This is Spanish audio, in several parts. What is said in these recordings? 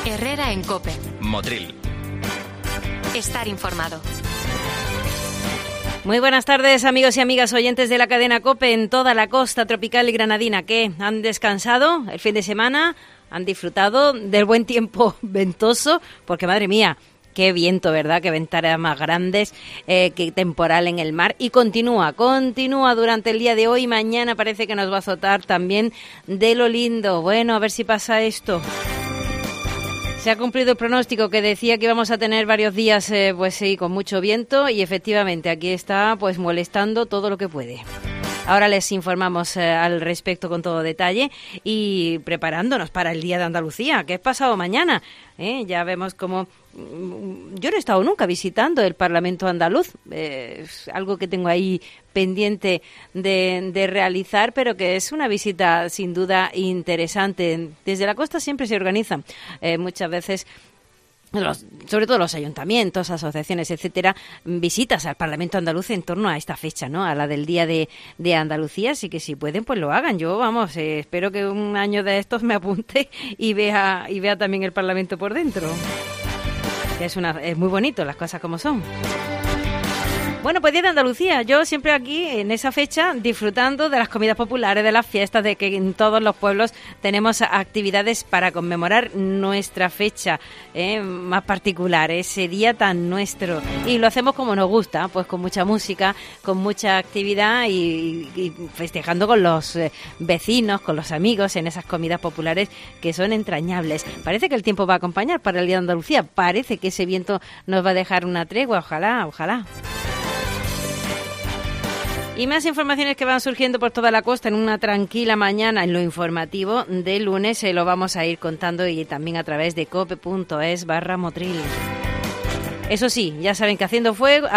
Herrera en COPE. Motril. Estar informado. Muy buenas tardes, amigos y amigas oyentes de la cadena COPE en toda la costa tropical y granadina. ¿Qué? ¿Han descansado el fin de semana? ¿Han disfrutado del buen tiempo ventoso? Porque, madre mía, qué viento, ¿verdad? Qué ventanas más grandes, qué temporal en el mar. Y continúa durante el día de hoy. Mañana parece que nos va a azotar también de lo lindo. Bueno, a ver si pasa esto. Se ha cumplido el pronóstico que decía que íbamos a tener varios días, pues sí, con mucho viento, y efectivamente aquí está pues molestando todo lo que puede. Ahora les informamos al respecto con todo detalle y preparándonos para el Día de Andalucía, que es pasado mañana. Ya vemos cómo... Yo no he estado nunca visitando el Parlamento andaluz, es algo que tengo ahí pendiente de realizar, pero que es una visita sin duda interesante. Desde la costa siempre se organizan muchas veces, sobre todo los ayuntamientos, asociaciones, etcétera, visitas al Parlamento andaluz en torno a esta fecha, ¿no? A la del Día de Andalucía, así que si pueden, pues lo hagan. Yo, vamos, espero que un año de estos me apunte y vea también el Parlamento por dentro. Que es muy bonito, las cosas como son. Bueno, pues Día de Andalucía, yo siempre aquí en esa fecha disfrutando de las comidas populares, de las fiestas, de que en todos los pueblos tenemos actividades para conmemorar nuestra fecha más particular, ese día tan nuestro. Y lo hacemos como nos gusta, pues con mucha música, con mucha actividad y festejando con los vecinos, con los amigos en esas comidas populares que son entrañables. Parece que el tiempo va a acompañar para el Día de Andalucía, parece que ese viento nos va a dejar una tregua, ojalá. Y más informaciones que van surgiendo por toda la costa en una tranquila mañana en lo informativo de lunes, se lo vamos a ir contando y también a través de cope.es/Motril. Eso sí, ya saben que haciendo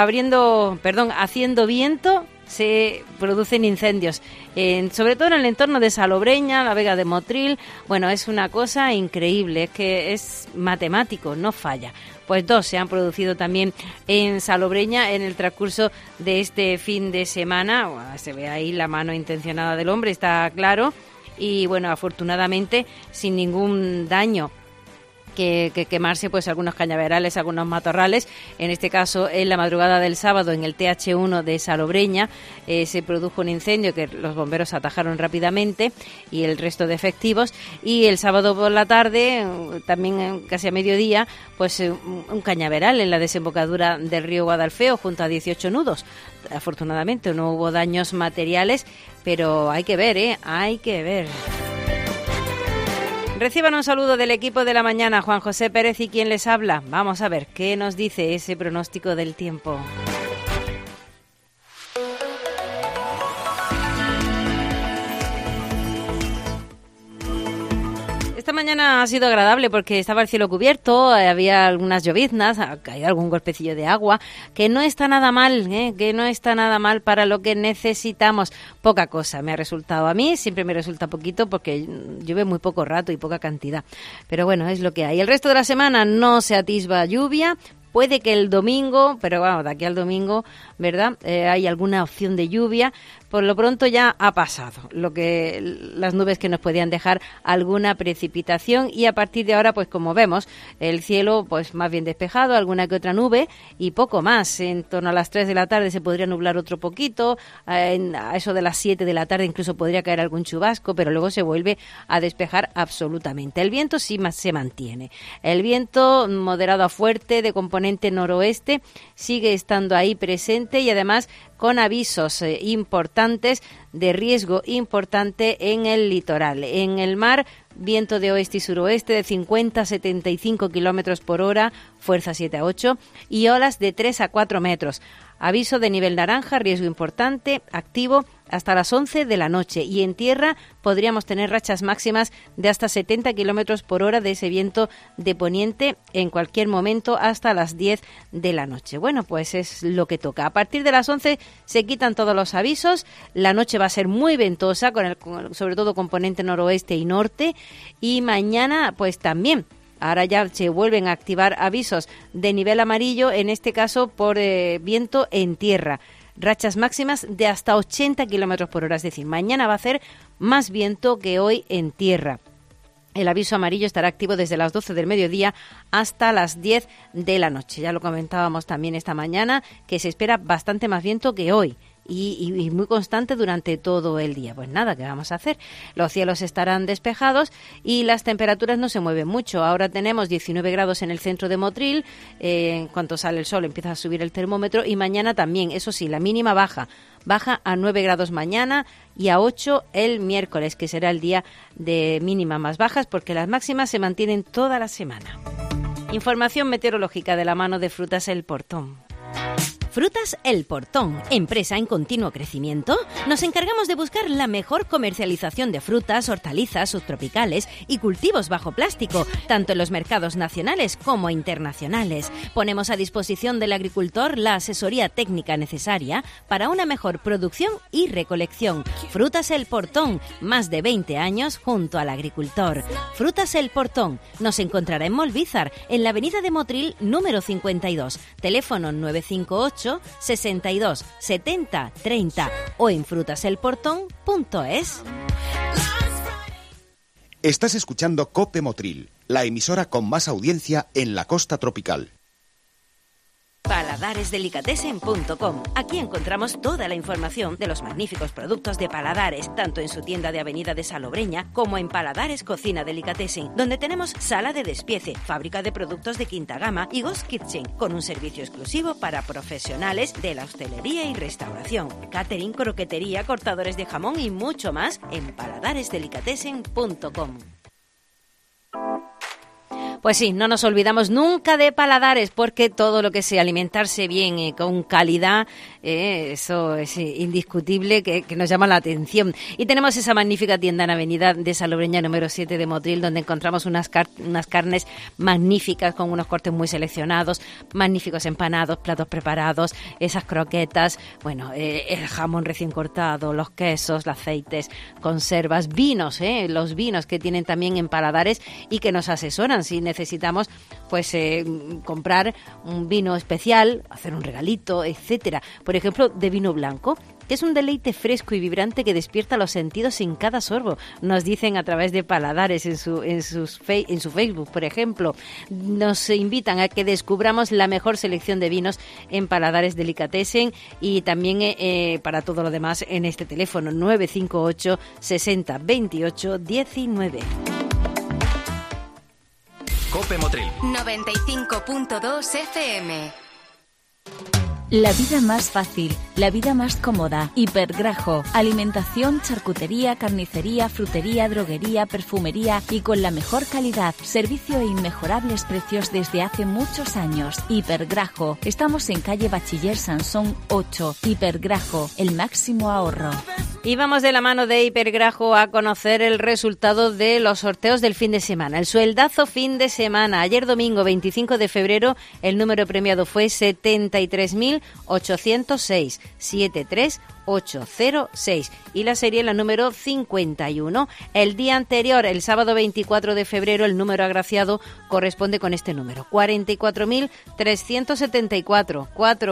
viento se producen incendios, sobre todo en el entorno de Salobreña, la Vega de Motril. Bueno, es una cosa increíble, es que es matemático, no falla. Pues 2 se han producido también en Salobreña en el transcurso de este fin de semana. Bueno, se ve ahí la mano intencionada del hombre, está claro. Y bueno, afortunadamente sin ningún daño. Que quemarse pues algunos cañaverales, algunos matorrales. En este caso, en la madrugada del sábado, en el TH1 de Salobreña, se produjo un incendio que los bomberos atajaron rápidamente y el resto de efectivos. Y el sábado por la tarde, también casi a mediodía, pues un cañaveral en la desembocadura del río Guadalfeo junto a 18 nudos. Afortunadamente no hubo daños materiales, pero hay que ver, hay que ver. Reciban un saludo del equipo de la mañana, Juan José Pérez y quien les habla. Vamos a ver qué nos dice ese pronóstico del tiempo. Esta mañana ha sido agradable porque estaba el cielo cubierto, había algunas lloviznas, ha caído algún golpecillo de agua, que no está nada mal, que no está nada mal para lo que necesitamos. Poca cosa me ha resultado a mí, siempre me resulta poquito porque llueve muy poco rato y poca cantidad. Pero bueno, es lo que hay. El resto de la semana no se atisba lluvia. Puede que el domingo, pero bueno, de aquí al domingo, ¿verdad? Hay alguna opción de lluvia. Por lo pronto ya ha pasado las nubes que nos podían dejar alguna precipitación y a partir de ahora, pues como vemos, el cielo pues más bien despejado, alguna que otra nube y poco más. En torno a las 3 de la tarde se podría nublar otro poquito, a eso de las 7 de la tarde incluso podría caer algún chubasco, pero luego se vuelve a despejar absolutamente. El viento sí se mantiene. El viento moderado a fuerte de componente noroeste sigue estando ahí presente y además con avisos importantes de riesgo importante en el litoral. En el mar, viento de oeste y suroeste de 50 a 75 kilómetros por hora, fuerza 7 a 8 y olas de 3 a 4 metros. Aviso de nivel naranja, riesgo importante, activo hasta las 11 de la noche. Y en tierra podríamos tener rachas máximas de hasta 70 kilómetros por hora de ese viento de poniente en cualquier momento hasta las 10 de la noche. Bueno, pues es lo que toca. A partir de las 11 se quitan todos los avisos. La noche va a ser muy ventosa, sobre todo componente noroeste y norte. Y mañana, pues también. Ahora ya se vuelven a activar avisos de nivel amarillo, en este caso por viento en tierra. Rachas máximas de hasta 80 kilómetros por hora, es decir, mañana va a hacer más viento que hoy en tierra. El aviso amarillo estará activo desde las 12 del mediodía hasta las 10 de la noche. Ya lo comentábamos también esta mañana, que se espera bastante más viento que hoy. Y muy constante durante todo el día. Pues nada, ¿qué vamos a hacer? Los cielos estarán despejados y las temperaturas no se mueven mucho. Ahora tenemos 19 grados en el centro de Motril. En cuanto sale el sol empieza a subir el termómetro y mañana también. Eso sí, la mínima baja a 9 grados mañana y a 8 el miércoles, que será el día de mínima más bajas, porque las máximas se mantienen toda la semana. Información meteorológica de la mano de Frutas El Portón. Frutas El Portón, empresa en continuo crecimiento. Nos encargamos de buscar la mejor comercialización de frutas, hortalizas, subtropicales y cultivos bajo plástico, tanto en los mercados nacionales como internacionales. Ponemos a disposición del agricultor la asesoría técnica necesaria para una mejor producción y recolección. Frutas El Portón, más de 20 años junto al agricultor. Frutas El Portón, nos encontrará en Molvízar, en la avenida de Motril, número 52, teléfono 958 62 70 30 o en frutaselportón.es. Estás escuchando COPE Motril, la emisora con más audiencia en la costa tropical. Paladaresdelicatessen.com. Aquí encontramos toda la información de los magníficos productos de Paladares, tanto en su tienda de Avenida de Salobreña como en Paladares Cocina Delicatessen, donde tenemos sala de despiece, fábrica de productos de quinta gama y Ghost Kitchen, con un servicio exclusivo para profesionales de la hostelería y restauración, catering, croquetería, cortadores de jamón y mucho más en paladaresdelicatessen.com. Pues sí, no nos olvidamos nunca de Paladares, porque todo lo que sea alimentarse bien con calidad, eso es indiscutible que nos llama la atención. Y tenemos esa magnífica tienda en Avenida de Salobreña número 7 de Motril, donde encontramos unas carnes magníficas con unos cortes muy seleccionados, magníficos empanados, platos preparados, esas croquetas, bueno, el jamón recién cortado, los quesos, los aceites, conservas, vinos, los vinos que tienen también en Paladares y que nos asesoran si necesitamos pues comprar un vino especial, hacer un regalito, etcétera. Por ejemplo, de vino blanco, que es un deleite fresco y vibrante que despierta los sentidos en cada sorbo. Nos dicen a través de Paladares en su Facebook, por ejemplo. Nos invitan a que descubramos la mejor selección de vinos en Paladares Delicatessen y también para todo lo demás en este teléfono 958 60 28 19. COPE Motril 95.2 FM. La vida más fácil, la vida más cómoda. Hipergrajo, alimentación, charcutería, carnicería, frutería, droguería, perfumería y con la mejor calidad, servicio e inmejorables precios desde hace muchos años. Hipergrajo, estamos en calle Bachiller Sansón 8. Hipergrajo, el máximo ahorro. Y vamos de la mano de Hipergrajo a conocer el resultado de los sorteos del fin de semana. El sueldazo fin de semana. Ayer domingo 25 de febrero el número premiado fue 73.806, 73806 y la serie la número 51. El día anterior, el sábado 24 de febrero, el número agraciado corresponde con este número, 44.374,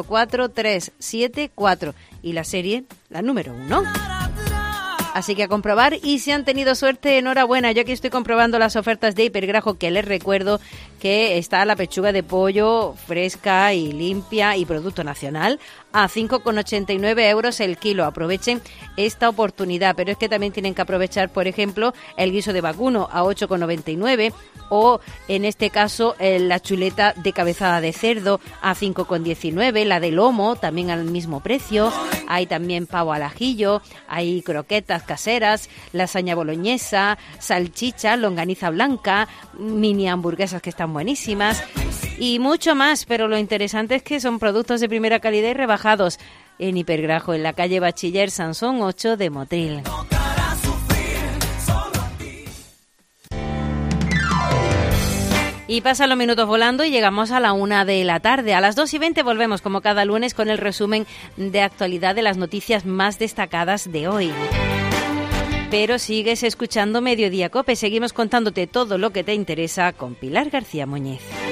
44374 y la serie la número 1. Así que a comprobar, y si han tenido suerte, enhorabuena. Yo aquí estoy comprobando las ofertas de Hipergrajo, que les recuerdo que está la pechuga de pollo fresca y limpia y producto nacional a 5,89 euros el kilo. Aprovechen esta oportunidad, pero es que también tienen que aprovechar, por ejemplo, el guiso de vacuno a 8,99 o, en este caso, la chuleta de cabezada de cerdo a 5,19, la de lomo también al mismo precio. Hay también pavo al ajillo, hay croquetas caseras, lasaña boloñesa, salchicha, longaniza blanca, mini hamburguesas que están buenísimas y mucho más, pero lo interesante es que son productos de primera calidad y rebajados en Hipergrajo, en la calle Bachiller Sansón 8 de Motril. Y pasan los minutos volando y llegamos a la 1 de la tarde. A las 2:20 volvemos como cada lunes con el resumen de actualidad de las noticias más destacadas de hoy. Pero sigues escuchando Mediodía COPE. Seguimos contándote todo lo que te interesa con Pilar García Muñiz.